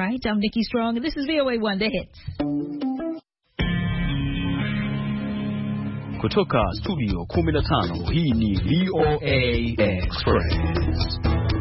right, I'm Nikki Strong, and this is VOA One The Hits. Kutoka studio 15, hii ni VOA Express.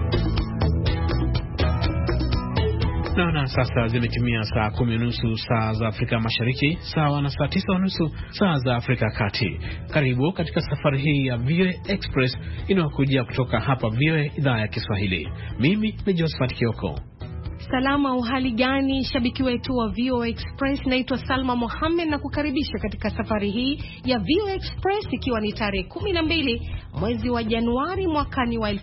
Na sasa zimetimia saa 10:30 saa za Afrika Mashariki, sawa na saa 9:30 saa za Afrika Kati. Karibu katika safari hii ya VOA Express inayokujia kutoka hapa VOA idhaa ya Kiswahili. Mimi ni Josephat Kioko. Salama, uhali gani shabiki wetu wa VOA Express? Naitwa Salma Mohamed na kukaribisha katika safari hii ya VOA Express, ikiwa ni tarehe 12 mwezi wa Januari mwakani wa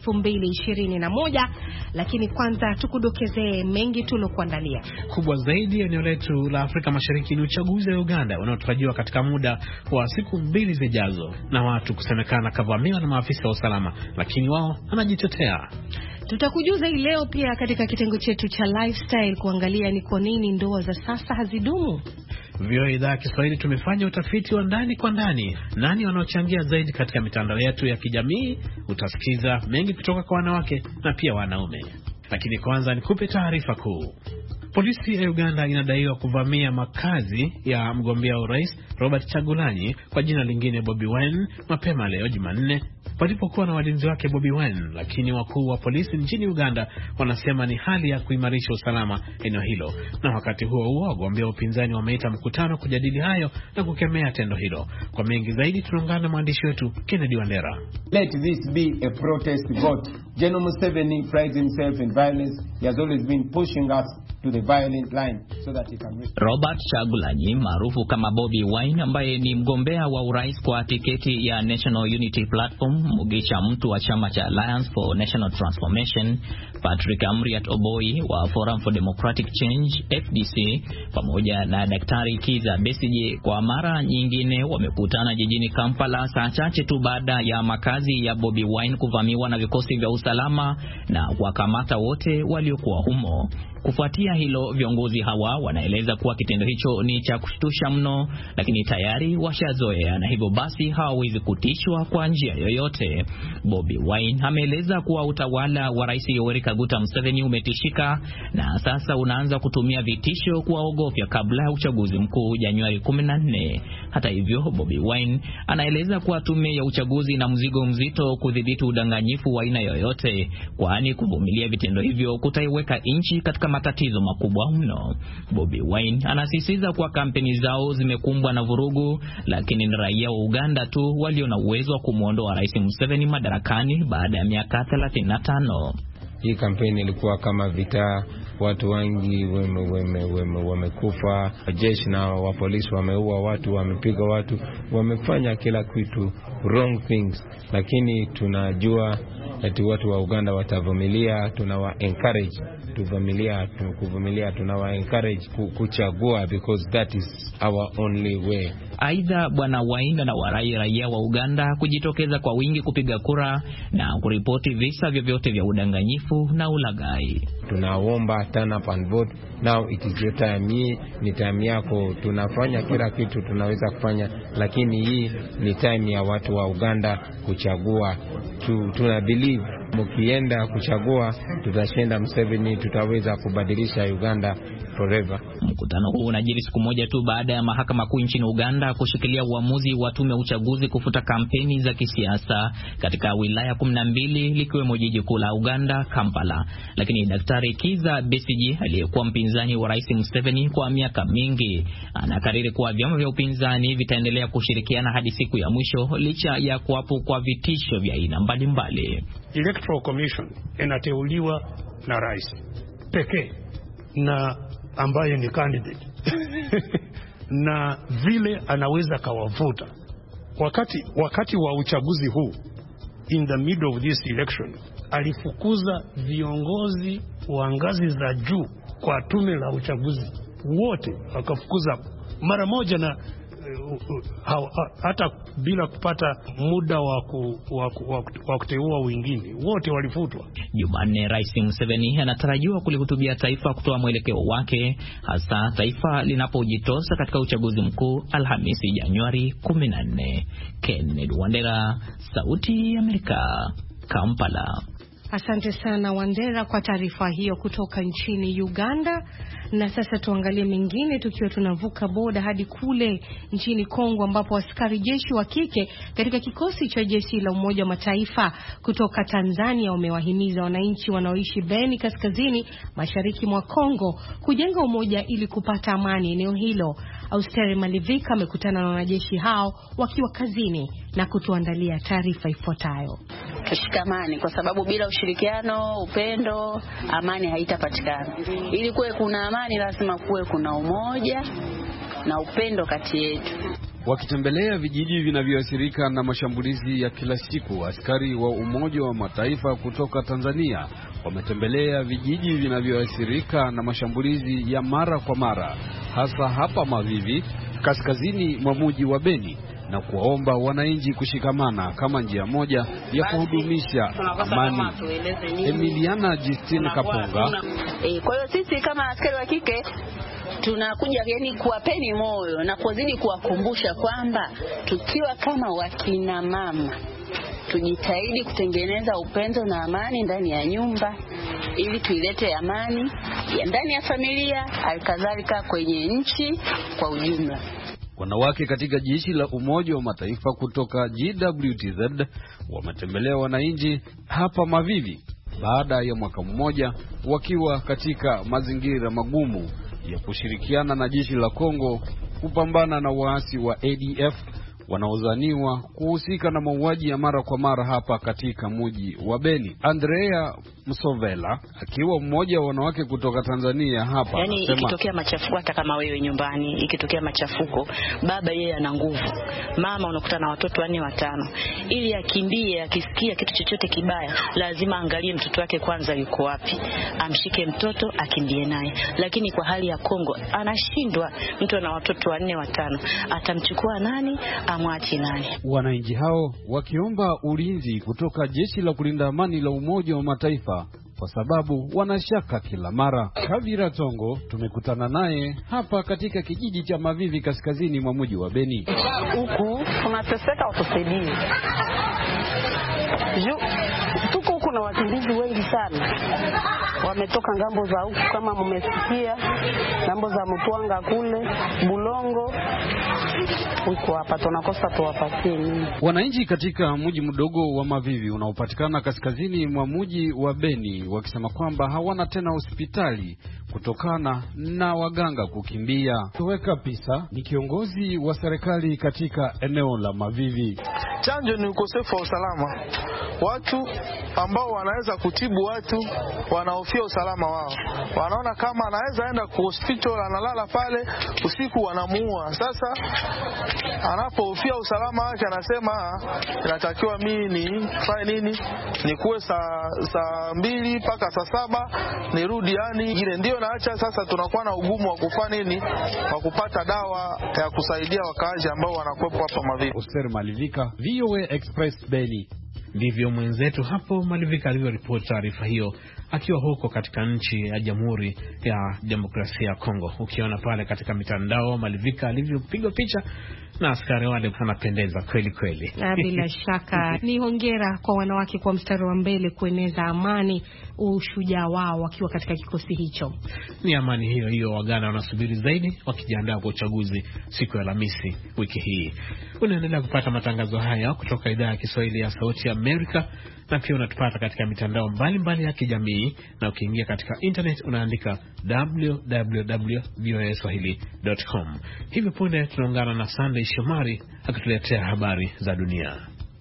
2021. Lakini kwanza tukudokezee mengi tulokuandalia. Kubwa zaidi ya eneo letu la Afrika Mashariki ni uchaguzi wa Uganda unaotarajiwa katika muda wa siku 2 zijazo, na watu kusemekana kavamiwa na maafisa wa usalama, lakini wao wanajitetea. Tutakujuza hii leo pia katika kitengo chetu cha lifestyle kuangalia ni kwa nini ndoa za sasa hazidumu. VOA idhaa ya Kiswahili tumefanya utafiti wa ndani kwa ndani. Nani wanaochangia zaidi katika mitandao yetu ya kijamii? Utasikiza mengi kutoka kwa wanawake na pia wanaume. Lakini kwanza nikupe taarifa kuu. Polisi ya Uganda inadaiwa kuvamia makazi ya mgombea urais Robert Kyagulanyi kwa jina lingine Bobi Wine mapema leo Jumanne, palipokuwa na walinzi wake Bobi Wine, lakini wakuu wa polisi nchini Uganda wanasema ni hali ya kuimarisha usalama eneo hilo. Na wakati huo wagombea upinzani wameita mkutano kujadili hayo na kukemea tendo hilo. Kwa mengi zaidi tunaungana na mwandishi wetu Kennedy Wandera. Let this be a protest vote. General Museveni prides himself in violence. He has always been pushing us to the violent line so that he can reach. Robert Kyagulanyi maarufu kama Bobi Wine, ambaye ni mgombea wa urais kwa tiketi ya National Unity Platform, Mugisha mtu wa chama cha Alliance for National Transformation, Patrick Amriat Oboi wa Forum for Democratic Change FDC, pamoja na Daktari Kizza Besigye kwa mara nyingine wamekutana jijini Kampala saa chache tu baada ya makazi ya Bobi Wine kuvamiwa na vikosi vya usalama na kuwakamata wote waliokuwa humo. Kufuatia hilo, viongozi hawa wanaeleza kuwa kitendo hicho ni cha kushtusha mno, lakini tayari washazoea na hivyo basi hawawezi kutishwa kwa njia yoyote. Bobi Wine ameeleza kuwa utawala wa Rais Yoweri Kaguta Museveni umetishika na sasa unaanza kutumia vitisho kuwaogofya kabla ya uchaguzi mkuu Januari 14. Hata hivyo, Bobi Wine anaeleza kuwa tume ya uchaguzi na mzigo mzito kudhibiti udanganyifu wa aina yoyote, kwani kuvumilia vitendo hivyo kutaiweka nchi katika matatizo makubwa mno. Bobi Wine anasisitiza kuwa kampeni zao zimekumbwa na vurugu, lakini ni raia wa Uganda tu walio na uwezo wa kumuondoa Rais Museveni madarakani baada ya miaka 35. Hii kampeni ilikuwa kama vita, watu wengi wamekufa, jeshi na wa polisi wameua watu, wamepiga watu, wamefanya kila kitu wrong things, lakini tunajua eti watu wa Uganda watavumilia. Tunawa encourage kuvumilia, tunawa encourage kuchagua because that is our only way. Aidha, Bwana Wine na warai raia wa Uganda kujitokeza kwa wingi kupiga kura na kuripoti visa vyovyote vya udanganyifu na ulaghai. Tunaomba turn up and vote. Now it is your time. Hii ni time yako. Tunafanya kila kitu tunaweza kufanya, lakini hii ni time ya watu wa Uganda kuchagua. Tuna believe mkienda kuchagua tutashinda Museveni, tutaweza kubadilisha Uganda forever. Mkutano huu unajiri siku moja tu baada ya mahakama kuu nchini Uganda kushikilia uamuzi wa tume ya uchaguzi kufuta kampeni za kisiasa katika wilaya 12 likiwemo jiji kuu la Uganda, Kampala. Lakini Daktari Kizza Besigye aliyekuwa mpinzani wa Rais Museveni kwa miaka mingi anakariri kuwa vyama vya upinzani vitaendelea kushirikiana hadi siku ya mwisho licha ya kuwapo kwa vitisho vya aina mbalimbali. Electoral Commission inateuliwa na rais pekee na ambaye ni candidate na vile anaweza kawavuta wakati wa uchaguzi huu. In the middle of this election alifukuza viongozi wa ngazi za juu kwa tume la uchaguzi wote, akafukuza mara moja na hata bila kupata muda wa kuteua wengine, wote walifutwa. Jumanne, Rais Museveni anatarajiwa kulihutubia taifa kutoa mwelekeo wake, hasa taifa linapojitosa katika uchaguzi mkuu Alhamisi Januari 14. Kennedy Wandera, Sauti ya Amerika, Kampala. Asante sana Wandera kwa taarifa hiyo kutoka nchini Uganda. Na sasa tuangalie mengine, tukiwa tunavuka boda hadi kule nchini Kongo, ambapo askari jeshi wa kike katika kikosi cha jeshi la Umoja wa Mataifa kutoka Tanzania wamewahimiza wananchi wanaoishi Beni kaskazini mashariki mwa Kongo kujenga umoja ili kupata amani eneo hilo. Austeri Malivika amekutana na wanajeshi hao wakiwa kazini na kutuandalia taarifa ifuatayo. Tushikamane kwa sababu bila ushirikiano, upendo, amani haitapatikana. Ili kuwe kuna amani lazima kuwe kuna umoja na upendo kati yetu. Wakitembelea vijiji vinavyoathirika na mashambulizi ya kila siku, askari wa Umoja wa Mataifa kutoka Tanzania wametembelea vijiji vinavyoathirika na mashambulizi ya mara kwa mara, hasa hapa Mavivi, kaskazini mwa mji wa Beni, na kuwaomba wananchi kushikamana kama njia moja ya kuhudumisha amani. Emiliana Justine Kaponga. Kwa hiyo sisi kama askari wa kike tunakuja kuwapeni moyo na kuzidi kuwakumbusha kwamba tukiwa kama wakina mama tujitahidi kutengeneza upendo na amani ndani ya nyumba ili tuilete amani ya ndani ya familia, halikadhalika kwenye nchi kwa ujumla. Wanawake katika jeshi la Umoja wa Mataifa kutoka JWTZ wametembelea wananchi hapa Mavivi baada ya mwaka mmoja wakiwa katika mazingira magumu ya kushirikiana na jeshi la Kongo kupambana na waasi wa ADF wanaozaniwa kuhusika na mauaji ya mara kwa mara hapa katika mji wa Beni. Andrea Msovela akiwa mmoja wa wanawake kutoka Tanzania hapa, yani ikitokea machafuko, hata kama wewe nyumbani ikitokea machafuko, baba yeye ana nguvu, mama unakuta na watoto 4 5, ili akimbie akisikia kitu chochote kibaya lazima angalie mtoto wake kwanza yuko wapi, amshike mtoto akimbie naye. Lakini kwa hali ya Kongo anashindwa, mtu ana watoto 4 5, atamchukua nani amwachi nani? Wananchi hao wakiomba ulinzi kutoka jeshi la kulinda amani la Umoja wa Mataifa kwa sababu wanashaka kila mara. Kavira Tongo tumekutana naye hapa katika kijiji cha Mavivi kaskazini mwa mji wa Beni. Huku tunateseka, utusaidie. Tuko huku na wakimbizi wengi sana. Wametoka ngambo za huku kama mmesikia, ngambo za Mtwanga kule, Bulongo. Huko hapa tunakosa tuwapatie nini? Wananchi katika mji mdogo wa Mavivi unaopatikana kaskazini mwa mji wa Beni wakisema kwamba hawana tena hospitali kutokana na waganga kukimbia. Tuweka Pisa ni kiongozi wa serikali katika eneo la Mavivi. Chanjo ni ukosefu wa usalama. Watu ambao wanaweza kutibu watu wanahofia usalama wao. Wanaona kama anaweza enda kwa hospital analala pale usiku wanamuua. Sasa anapohofia usalama wake anasema inatakiwa mimi nifanye nini? Nikuwe saa 2 mpaka saa 7 nirudi, yani ile ndio naacha. Sasa tunakuwa na ugumu wa kufanya nini? Wa kupata dawa ya kusaidia wakaaji ambao wanakuwepo hapa Mavivi. Oster Malivika, VOA Express Beni. Ndivyo mwenzetu hapo Malivika alivyoripoti taarifa hiyo akiwa huko katika nchi ya Jamhuri ya Demokrasia ya Kongo. Ukiona pale katika mitandao Malivika alivyopigwa picha na askari wale, anapendeza kweli kweli. Bila shaka ni hongera kwa wanawake kwa mstari wa mbele kueneza amani, ushujaa wao wakiwa katika kikosi hicho. Ni amani hiyo hiyo Waganda wanasubiri zaidi wakijiandaa kwa uchaguzi siku ya Alhamisi wiki hii. Unaendelea kupata matangazo haya kutoka idhaa ya Kiswahili ya Sauti ya Amerika, na pia unatupata katika mitandao mbalimbali ya kijamii, na ukiingia katika internet unaandika www.voaswahili.com. Hivi punde tunaungana na Sunday Shomari akituletea habari za dunia.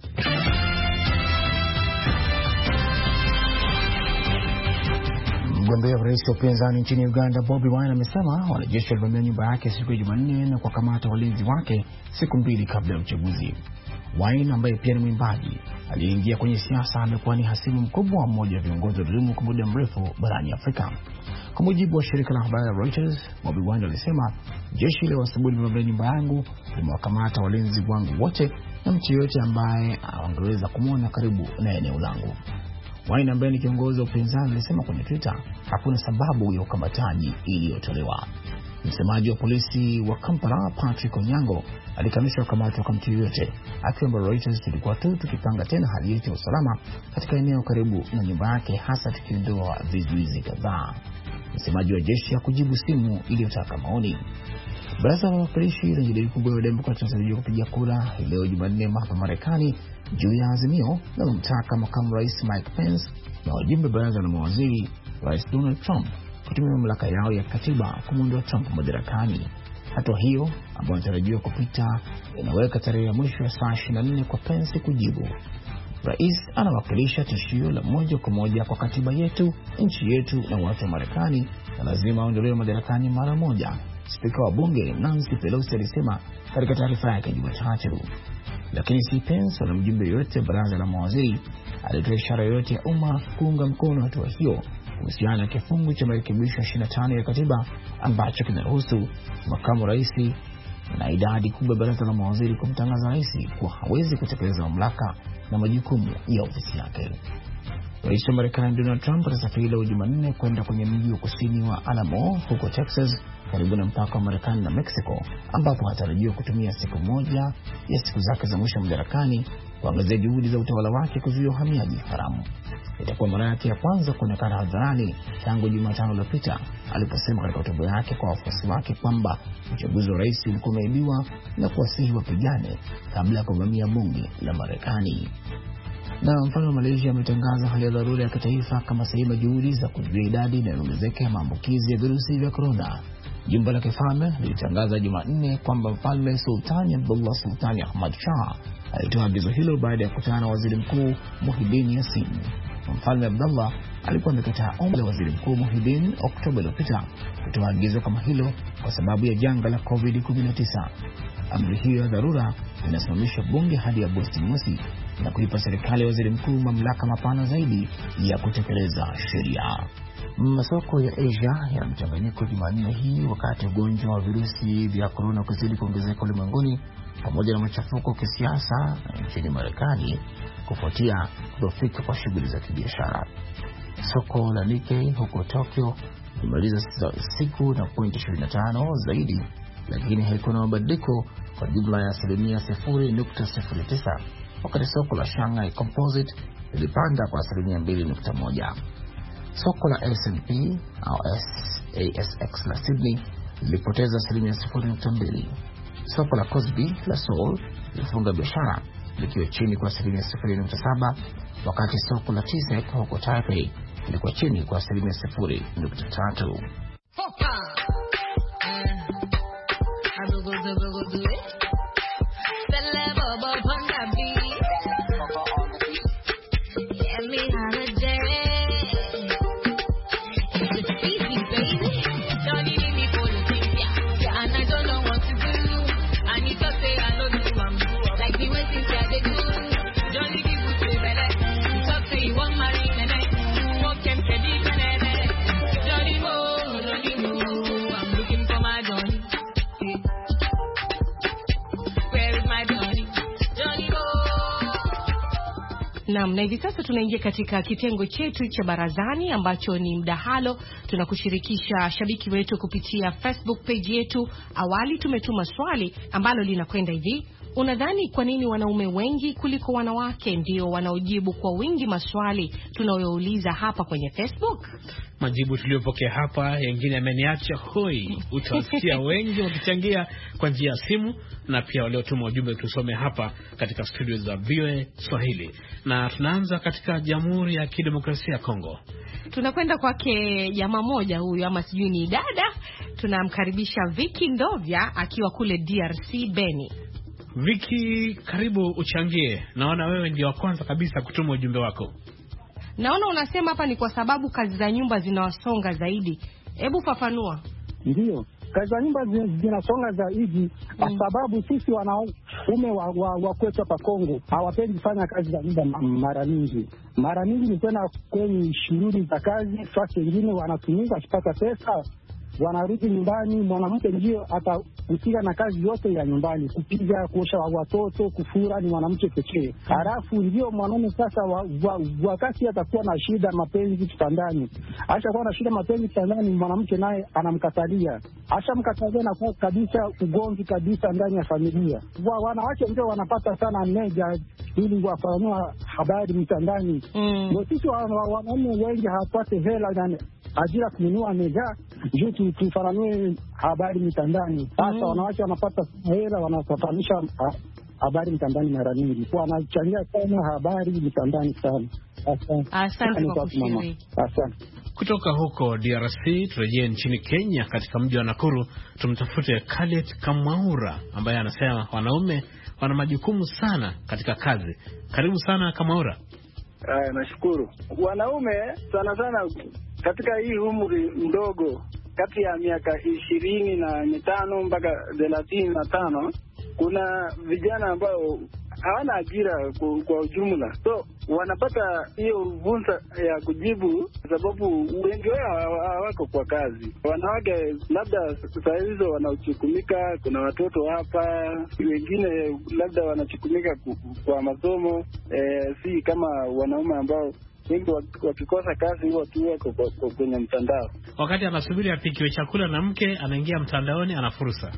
Mgombea wa rais wa upinzani nchini Uganda Bobi Wine amesema wanajeshi walivamia nyumba yake siku ya Jumanne na kuwakamata walinzi wake siku 2 kabla ya uchaguzi. Wine ambaye pia ni mwimbaji aliyeingia kwenye siasa amekuwa ni hasimu mkubwa wa mmoja wa viongozi waliodumu kwa muda mrefu barani Afrika. Kwa mujibu wa shirika la habari la Reuters, Bobi Wine alisema jeshi leo asubuhi limevamia nyumba yangu, limewakamata walinzi wangu wote na mtu yote ambaye angeweza kumwona karibu na eneo langu. Wine ambaye ni kiongozi wa upinzani alisema kwenye Twitter hakuna sababu ya ukamataji iliyotolewa. Msemaji wa polisi wa Kampala Patrick Onyango alikanusha kukamatwa kwa mtu yote, akiomba Reuters tulikuwa tu tukipanga tena hali yetu ya usalama katika eneo karibu na nyumba yake, hasa tukiondoa vizuizi kadhaa. msemaji wa jeshi hakujibu simu iliyotaka maoni. Baraza la Wawakilishi lenye idadi kubwa ya Demokrati linatarajiwa kupiga kura leo Jumanne hapa Marekani juu ya azimio linalomtaka makamu rais Mike Pence na wajumbe baraza la mawaziri Rais Donald Trump kutumia mamlaka yao ya katiba kumuondoa Trump madarakani. Hatua hiyo ambayo inatarajiwa kupita inaweka tarehe ya mwisho ya saa 24 kwa Pence kujibu. Rais anawakilisha tishio la moja kwa moja kwa katiba yetu, nchi yetu na watu wa Marekani, na lazima aondolewe madarakani mara moja, Spika wa bunge Nancy Pelosi alisema katika taarifa yake Jumatatu. Lakini si Pence wala mjumbe yote baraza la mawaziri alitoa ishara yote ya umma kuunga mkono hatua hiyo kuhusiana na kifungu cha marekebisho 25 ya katiba ambacho kinaruhusu makamu rais na idadi kubwa baraza la mawaziri kumtangaza rais kuwa hawezi kutekeleza mamlaka na majukumu ya ofisi yake. Rais wa Marekani Donald Trump atasafiri leo Jumanne kwenda kwenye mji wa kusini wa Alamo huko Texas, karibu na mpaka wa Marekani na Mexico, ambapo hatarajiwa kutumia siku moja ya siku zake za mwisho madarakani kuangazia juhudi za utawala wake kuzuia uhamiaji haramu. Itakuwa mara yake ya kwanza kuonekana hadharani tangu Jumatano iliyopita aliposema katika hotuba yake kwa wafuasi wake kwamba uchaguzi wa rais ulikuwa umeibiwa na kuwasihi wapigane kabla ya kuvamia bunge la Marekani. Na mfalme wa Malaysia ametangaza hali ya dharura ya kitaifa kama sehemu ya juhudi za kuzuia idadi inayoongezeka ya maambukizi ya virusi vya corona. Jumba la kifalme lilitangaza Jumanne kwamba Mfalme Sultani Abdullah Sultani Ahmad Shah alitoa agizo hilo baada ya kukutana na Waziri Mkuu Muhyiddin Yassin. Mfalme Abdullah alikuwa amekataa ombi la Waziri Mkuu Muhyiddin Oktoba iliyopita kutoa agizo kama hilo kwa sababu ya janga la COVID-19. Amri hiyo ya dharura inasimamisha bunge hadi Agosti mosi na kuipa serikali ya Waziri Mkuu mamlaka mapana zaidi ya kutekeleza sheria. Masoko ya Asia yana mchanganyiko Jumanne hii wakati ugonjwa wa virusi vya corona kuzidi kuongezeka ulimwenguni pamoja na machafuko kisiasa nchini Marekani kufuatia kudhoofika kwa shughuli za kibiashara. Soko la Nikkei huko Tokyo limaliza siku na pointi 25 zaidi, lakini haikuwa na mabadiliko kwa jumla ya 0.09, wakati soko la Shanghai Composite lilipanda kwa 2.1. Soko la S&P au ASX la Sydney lilipoteza 0.2. Soko la Kospi la Seoul lilifunga biashara likiwa chini kwa 0.7, wakati soko la TSEC huko Taipei lilikuwa chini kwa 0.3. Na hivi sasa tunaingia katika kitengo chetu cha barazani ambacho ni mdahalo. Tunakushirikisha shabiki wetu kupitia Facebook page yetu. Awali tumetuma swali ambalo linakwenda hivi: unadhani kwa nini wanaume wengi kuliko wanawake ndio wanaojibu kwa wingi maswali tunayouliza hapa kwenye Facebook? Majibu tuliyopokea hapa yengine yameniacha hoi. Utasikia wengi wakichangia kwa njia ya simu na pia waliotuma ujumbe tusome hapa katika studio za VOA Swahili. Na tunaanza katika Jamhuri ya Kidemokrasia ya Kongo. Tunakwenda kwake jamaa moja huyu ama sijui ni dada. Tunamkaribisha Vicky Ndovya akiwa kule DRC Beni. Vicky, karibu uchangie. Naona wewe ndio wa kwanza kabisa kutuma ujumbe wako. Naona unasema hapa ni kwa sababu kazi za nyumba zinawasonga zaidi. Hebu fafanua. Ndio, kazi za nyumba zinasonga zaidi kwa sababu sisi wanaume wa kwetu hapa Kongo hawapendi kufanya kazi za nyumba mara nyingi. Mara nyingi ni kwenda kwenye shughuli za kazi, fasi wengine wanatumika kupata pesa, wanarudi nyumbani, mwanamke ndio atahusika na kazi yote ya nyumbani, kupiga, kuosha watoto, kufura ni mwanamke pekee. Halafu ndio mwanaume sasa wakati atakuwa na shida mapenzi kitandani, kuwa na shida mapenzi kitandani, mwanamke naye anamkatalia. Mkatalia na kwa kabisa ugomvi kabisa ndani ya familia. Wanawake ndio wanapata sana meja ili wafanua habari mtandani. Ndio sisi wanaume wengi hawapate hela ajira kununua mega juu tufaranue habari mitandani. Sasa wanawake wanapata hela, wanafatanisha habari mitandani mara nyingi, wanachangia sana habari mitandani sana. Asante kwa kushiriki. Asante. Kutoka huko DRC turejee nchini Kenya, katika mji wa Nakuru tumtafute Khaled Kamaura ambaye anasema wanaume wana majukumu sana katika kazi. Karibu sana Kamaura. Nashukuru. Wanaume sana sana katika hii umri mdogo kati ya miaka 25 mpaka 35 kuna vijana ambao hawana ajira kwa ujumla, so wanapata hiyo fursa ya kujibu, sababu wengi wao hawako kwa kazi. Wanawake labda saa hizo wanachukumika, kuna watoto hapa, wengine labda wanachukumika kwa masomo, si kama wanaume ambao wengi wakikosa kazi huwa tu wako kwenye mtandao. Wakati anasubiri apikiwe chakula na mke, anaingia mtandaoni, ana fursa.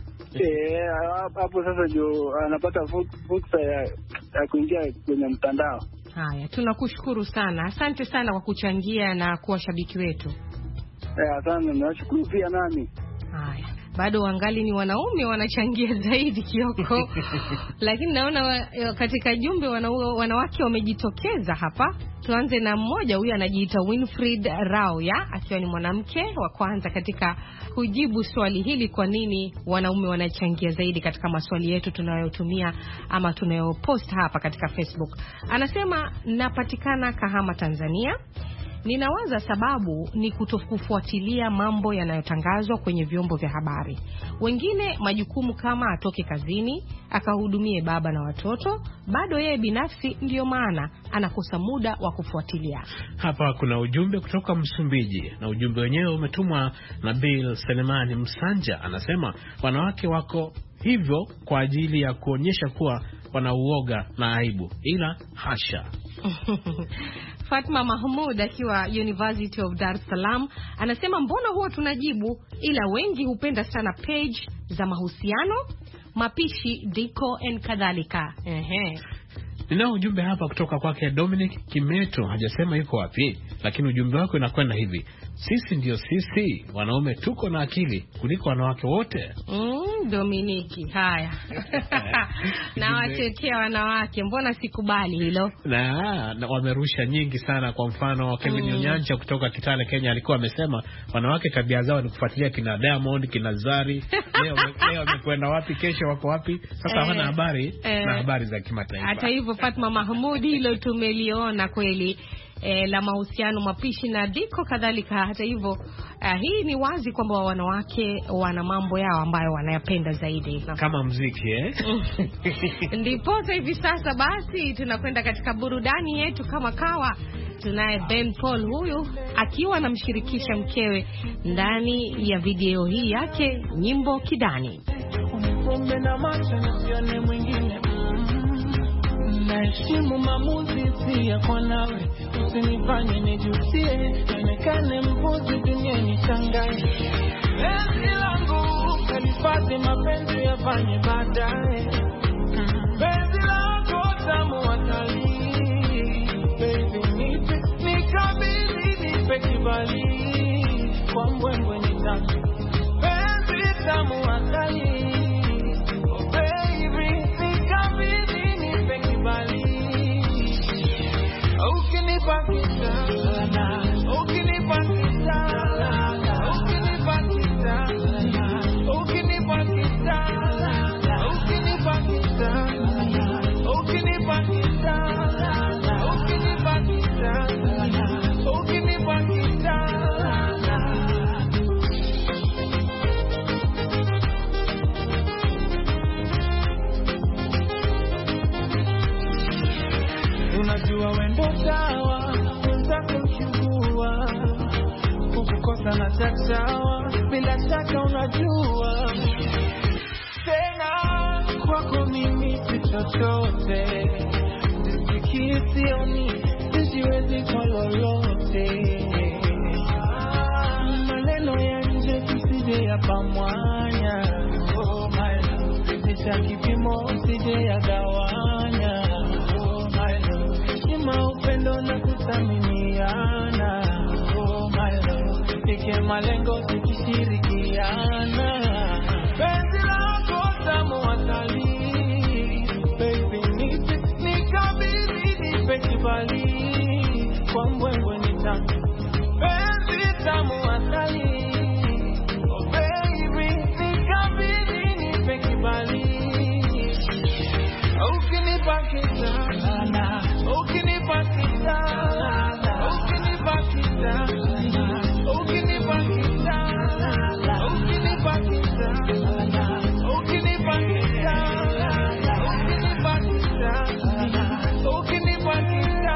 Hapo sasa ndio anapata fursa ya kuingia kwenye mtandao. Haya, tunakushukuru sana. Asante sana kwa kuchangia na kuwa shabiki wetu. Asante, nashukuru pia nani. Haya, bado wangali ni wanaume wanachangia zaidi Kioko. Lakini naona katika jumbe wanawake wamejitokeza hapa. Tuanze na mmoja, huyu anajiita Winfred Rauya, akiwa ni mwanamke wa kwanza katika kujibu swali hili, kwa nini wanaume wanachangia zaidi katika maswali yetu tunayotumia ama tunayopost hapa katika Facebook. Anasema, napatikana Kahama, Tanzania. Ninawaza sababu ni kutokufuatilia mambo yanayotangazwa kwenye vyombo vya habari. Wengine majukumu kama atoke kazini, akahudumie baba na watoto, bado yeye binafsi ndiyo maana anakosa muda wa kufuatilia. Hapa kuna ujumbe kutoka Msumbiji, na ujumbe wenyewe umetumwa na Bill Selemani Msanja. Anasema wanawake wako hivyo kwa ajili ya kuonyesha kuwa wanauoga na aibu, ila hasha. Fatma Mahmud akiwa University of Dar es Salaam anasema, mbona huwa tunajibu, ila wengi hupenda sana page za mahusiano, mapishi, diko and kadhalika. Ninao ujumbe hapa kutoka kwake Dominic Kimeto, hajasema yuko wapi, lakini ujumbe wako unakwenda hivi: sisi ndio sisi, wanaume tuko na akili kuliko wanawake wote. Dominiki, haya. Na watetea wanawake, mbona sikubali hilo? Na wamerusha nyingi sana. Kwa mfano Kevin Onyancha kutoka Kitale, Kenya, alikuwa amesema wanawake tabia zao ni kufuatilia kina Diamond, kina Zari. Leo wamekwenda wapi, kesho wako wapi? Sasa hawana habari na habari za kimataifa. Hata hivyo Fatma Mahmud, hilo tumeliona kweli, la mahusiano, mapishi na diko kadhalika. Hata hivyo hii ni wazi kwamba wanawake wana mambo yao ambayo wanayapenda zaidi, kama muziki ndipo hivi sasa basi tunakwenda katika burudani yetu kama kawa. Tunaye Ben Paul, huyu akiwa anamshirikisha mkewe ndani ya video hii yake nyimbo Kidani. Unikombe na macho nisione mwingine, naheshimu maamuzi si ya kwa nawe, usinifanye nijutie, nionekane mbuzi duniani shangai. Penzi langu kalifadhi, mapenzi yafanye baadaye. Penzi langu tamu watalii, baby nipe, nikabili, nipe kibali, kwa mbwembwe nitaki. Penzi tamu watalii, oh baby, nikabili, nipe kibali. Ukinipakita, ukinipakita, ukinipakita, ukinipakita, ukinipakita, ukinipakita, ukinipakita, ukinipakita. Unajua wendo sawa, unataka kuchukua, kukukosa na chachawa, bila shaka unajua. Tena kwako mimi si chochote, sisikii sioni, sijiwezi kwa lolote. Maneno ya nje tusije yapamwanya, oh my love, sitisha kipimo usije yagawanya. Upendo na kuthaminiana, oh my love, tufike malengo tukishirikiana. Penzi lako tamu asali, baby nikabidhi nipe kibali, kwa mbwembwe nitamu. Penzi tamu asali, oh baby nikabidhi nipe kibali, ukinipa kitana, ukinipa kitana, ukinipa kitana, ukinipa kitana, ukinipa kitana, ukinipa kitana, ukinipa kitana, ukinipa kitana.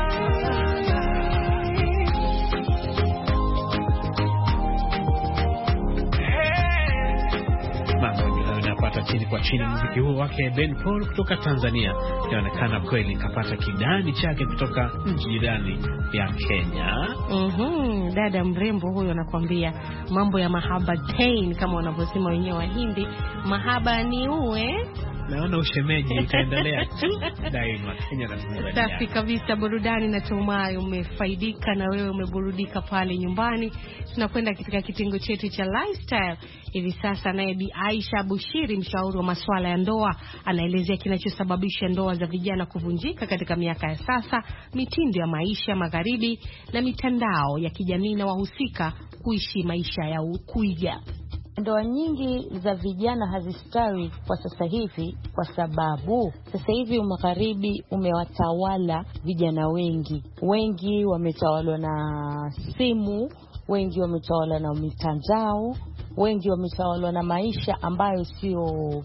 Unapata chini kwa chini muziki huu wake Ben Paul kutoka Tanzania. Inaonekana kweli kapata kidani chake kutoka nchi jirani ya Kenya. Dada mrembo huyo anakuambia mambo ya mahaba tain, kama wanavyosema wenyewe Wahindi, mahaba ni uwe. Naona ushemeji utaendelea tu daima Kenya na Tanzania. Safi kabisa, burudani na tumai umefaidika na wewe umeburudika pale nyumbani. Tunakwenda katika kitengo chetu cha lifestyle. Hivi sasa naye Bi Aisha Bushiri, mshauri wa masuala ya ndoa, anaelezea kinachosababisha ndoa za vijana kuvunjika katika miaka ya sasa, mitindo ya maisha magharibi na mitandao ya kijamii na wahusika kuishi maisha ya kuiga. Ndoa nyingi za vijana hazistawi kwa sasa hivi kwa sababu sasa hivi magharibi umewatawala vijana wengi. Wengi wametawalwa na simu, wengi wametawalwa na mitandao, wengi wametawalwa na maisha ambayo sio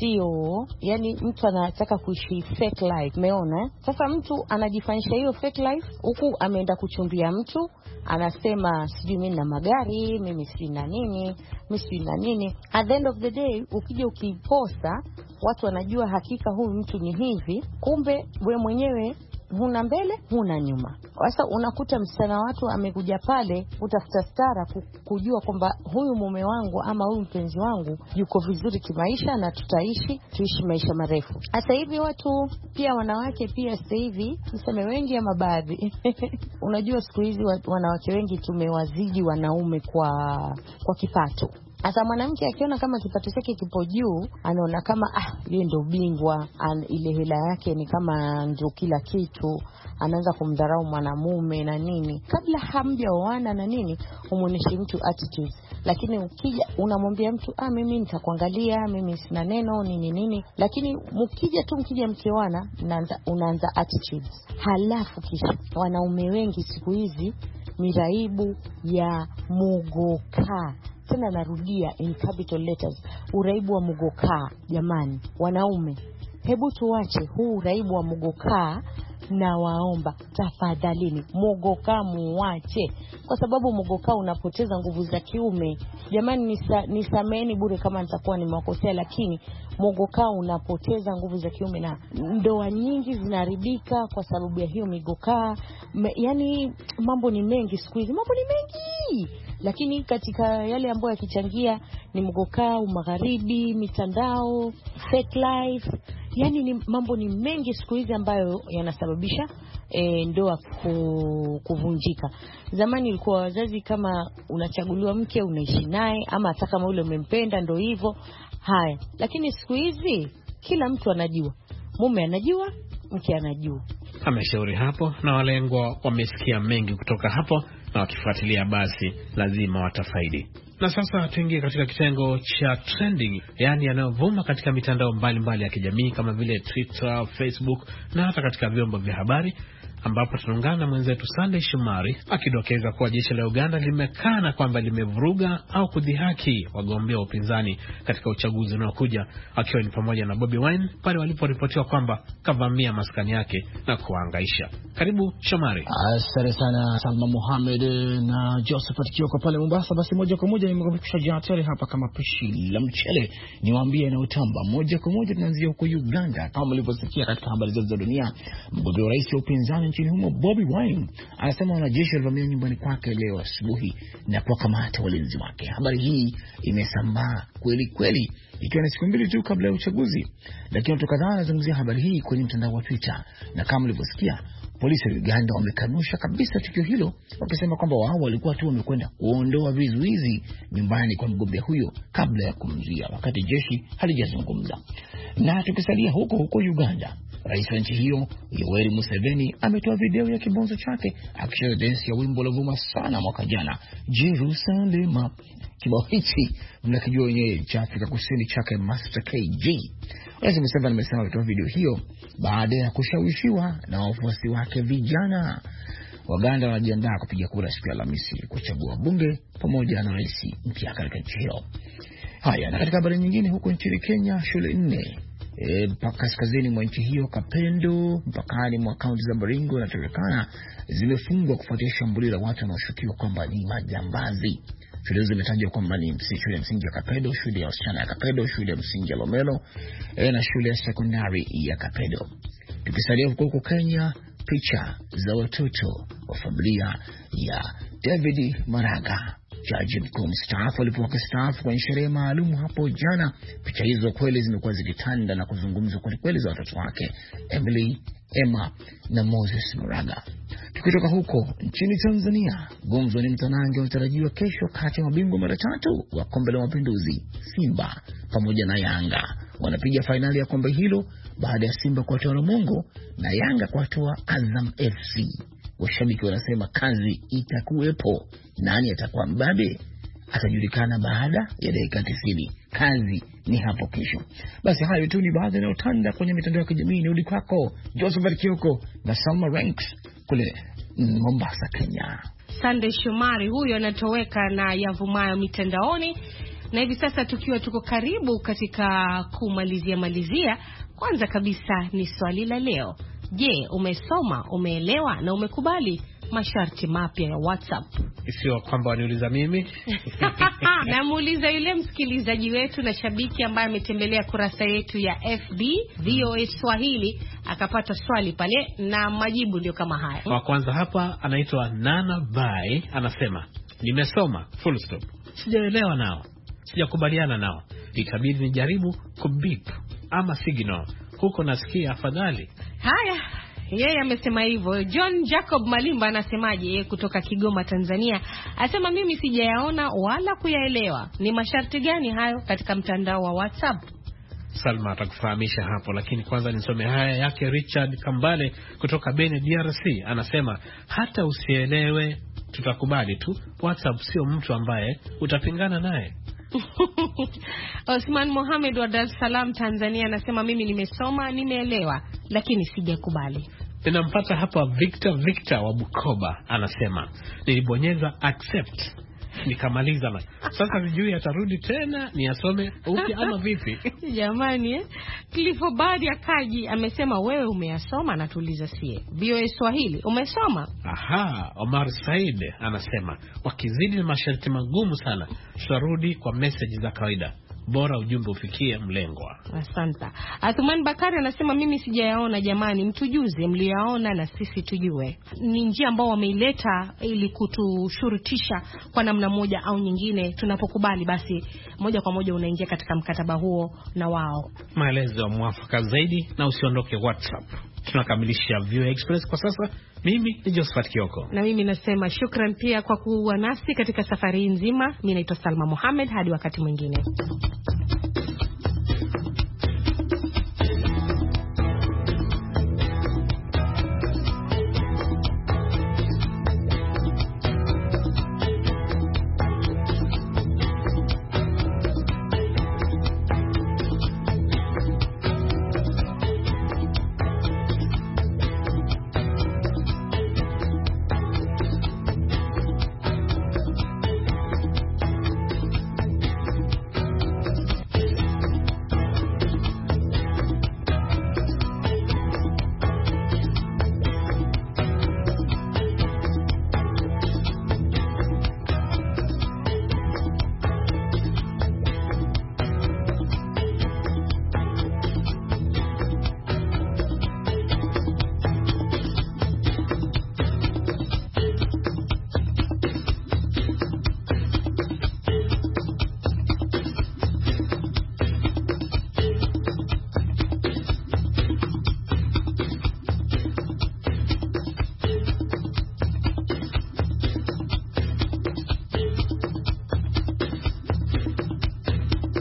yani mtu anataka kuishi fake life, umeona? Sasa mtu anajifanyisha hiyo fake life huku ameenda kuchumbia mtu, anasema sijui mimi na magari, mimi sina nini, mimi sina nini. At the end of the day ukija ukiposta, watu wanajua hakika huyu mtu ni hivi, kumbe wewe mwenyewe huna mbele huna nyuma. Sasa unakuta msichana watu amekuja pale utafuta stara kujua kwamba huyu mume wangu ama huyu mpenzi wangu yuko vizuri kimaisha na tuishi maisha marefu. Sasa hivi watu pia, wanawake pia sasa hivi tuseme wengi ama baadhi unajua siku hizi wanawake wengi tumewazidi wanaume kwa kipato. Asa mwanamke akiona kama kipato chake kipo juu, anaona kama yeye ndio bingwa, ile hela yake ni kama ndio kila kitu, anaanza kumdharau mwanamume na nini. Kabla hamjaoana na nini, umuoneshe mtu attitude. Lakini ukija unamwambia mtu mimi nitakuangalia, mimi sina neno nini, lakini mkija mkioana unaanza attitude. Halafu kisha wanaume wengi siku hizi miraibu ya mugoka. Tena narudia in capital letters, uraibu wa mugoka. Jamani wanaume, hebu tuache huu uraibu wa mugoka, na waomba tafadhalini, mugoka muache, kwa sababu mugoka unapoteza nguvu za kiume. Jamani nisameni bure kama nitakuwa nimewakosea, lakini mugoka unapoteza nguvu za kiume na ndoa nyingi zinaharibika kwa sababu ya hiyo migoka. Yani mambo ni mengi siku hizi, mambo ni mengi, lakini katika yale ambayo yakichangia ni mugoka, magharibi, mitandao, fake life. Yani mambo ni mengi siku hizi ambayo yanasababisha ndoa kuvunjika. Zamani ilikuwa wazazi, kama unachaguliwa mke unaishi naye, ama hata kama ule umempenda ndio hivyo. Haya, lakini siku hizi kila mtu anajua, mume anajua, mke anajua. Ameshauri hapo na walengwa wamesikia mengi kutoka hapo, na wakifuatilia basi lazima watafaidi. Na sasa tuingie katika kitengo cha trending, yani yanayovuma katika mitandao mbalimbali ya kijamii kama vile Twitter, Facebook na hata katika vyombo vya habari, ambapo tunaungana na mwenzetu Sunday Shumari akidokeza kuwa jeshi la Uganda limekana kwamba limevuruga au kudhihaki wagombea wa upinzani katika uchaguzi unaokuja, akiwa ni pamoja na Bobi Wine pale waliporipotiwa kwamba kavamia maskani yake na kuhangaisha. Karibu Shumari. Asante sana Salma Mohamed na Josephat Kioko pale Mombasa. Basi moja kwa moja nimekupisha jatele hapa kama pishi la mchele, niwaambie na utamba. Moja kwa moja tunaanzia huko Uganda. Kama mlivyosikia katika habari za dunia, mgombea wa rais wa upinzani nchini humo Bobi Wine anasema wanajeshi walivamia nyumbani kwake leo asubuhi na kuwakamata walinzi wake. Habari hii imesambaa kweli kweli ikiwa ni siku mbili tu kabla ya uchaguzi, lakini watu kadhaa wanazungumzia habari hii kwenye mtandao wa Twitter, na kama mlivyosikia Polisi wa Uganda wamekanusha kabisa tukio hilo, wakisema kwamba wao walikuwa tu wamekwenda kuondoa vizuizi nyumbani kwa mgombea huyo kabla ya kumzuia, wakati jeshi halijazungumza. Na tukisalia huko Uganda, rais wa nchi hiyo Yoweri Museveni ametoa video ya kibonzo chake akicheza dance ya wimbo uliovuma sana mwaka jana, Jerusalem. Kibao hichi mnakijua wenyewe cha Afrika Kusini chake Master KG. Rais Museveni amesema alitoa video hiyo baada ya kushawishiwa na wafuasi wake vijana. Waganda wanajiandaa kupiga kura siku ya Alhamisi kuchagua bunge pamoja na rais mpya katika nchi hiyo. Haya, na katika habari nyingine, huko nchini Kenya, shule 4 kaskazini mwa nchi hiyo, Kapendo, mpakani mwa kaunti za Baringo na Turkana, zimefungwa kufuatia shambulio la watu wanaoshukiwa kwamba ni majambazi. Shule zimetajwa kwamba ni shule ya msingi ya Kapedo, shule ya wasichana ya Kapedo, shule ya msingi ya Lomelo na shule ya sekondari ya Kapedo. Tukisalia huko Kenya, picha za watoto wa familia ya David Maraga, jaji mkuu mstaafu, alipokuwa akistaafu kwenye sherehe maalum hapo jana. Picha hizo kweli zimekuwa zikitanda na kuzungumzwa kweli za watoto wake Emily, Emma na Moses Maraga. Tukitoka huko nchini Tanzania, gumzo ni mtanange unatarajiwa kesho kati ya mabingwa mara 3 wa kombe la mapinduzi, Simba pamoja na Yanga. Wanapiga fainali ya kombe hilo baada ya Simba kuwatoa Namungo na Yanga kuwatoa Azam FC. Washabiki wanasema kazi itakuwepo. Nani atakuwa mbabe atajulikana baada ya dakika 90. Kazi ni hapo kesho. Basi hayo tu ni baadhi ya utanda kwenye mitandao ya kijamii. Ni uli kwako Joseph Kioko na Salma Ranks kule Mombasa, Kenya. Sunday Shomari huyo anatoweka na yavumayo mitandaoni. Na hivi sasa tuko karibu katika kumalizia. Kwanza kabisa ni swali la leo. Je, umesoma, umeelewa na umekubali masharti mapya ya WhatsApp? Sio kwamba waniuliza mimi. Namuuliza yule msikilizaji wetu na shabiki ambaye ametembelea kurasa yetu ya FB VOA Swahili, akapata swali pale na majibu ndio kama haya. Wa kwanza hapa anaitwa Nana Bai, anasema nimesoma full stop. Sijaelewa nao, sijakubaliana nao, ikabidi nijaribu kubip ama signal. Huko nasikia afadhali. Haya, yeye amesema hivyo. John Jacob Malimba anasemaje kutoka Kigoma, Tanzania? Asema mimi sijayaona wala kuyaelewa. Ni masharti gani hayo katika mtandao wa WhatsApp? Salma atakufahamisha hapo, lakini kwanza nisome haya yake Richard Kambale kutoka Beni, DRC. Anasema hata usielewe tutakubali tu. WhatsApp sio mtu ambaye utapingana naye. Osman Mohamed wa Dar es Salaam, Tanzania anasema mimi nimesoma, nimeelewa, lakini sijakubali. Ninampata hapa Victor wa Bukoba, anasema nilibonyeza accept nikamaliza na sasa sijui atarudi tena ni asome upya ama vipi. Jamani Clifford ya Kaji amesema wewe umeyasoma na tuuliza sie VOA Swahili umesoma? Aha, Omar Said anasema wakizidi na masharti magumu sana tutarudi kwa message za kawaida, bora ujumbe ufikie mlengwa. Asante. Athuman Bakari anasema mimi sijayaona jamani, mtujuze mliyaona na sisi tujue. Ni njia ambao wameileta ili kutushurutisha kwa namna moja au nyingine. Tunapokubali basi moja kwa moja unaingia katika mkataba huo na wao. Maelezo mwafaka zaidi na usiondoke WhatsApp. Tunakamilisha VOA Express kwa sasa. Mimi ni Josephat Kioko. Na mimi nasema shukran pia kwa kuwa nasi katika safari nzima. Mimi naitwa Salma Mohamed, hadi wakati mwingine.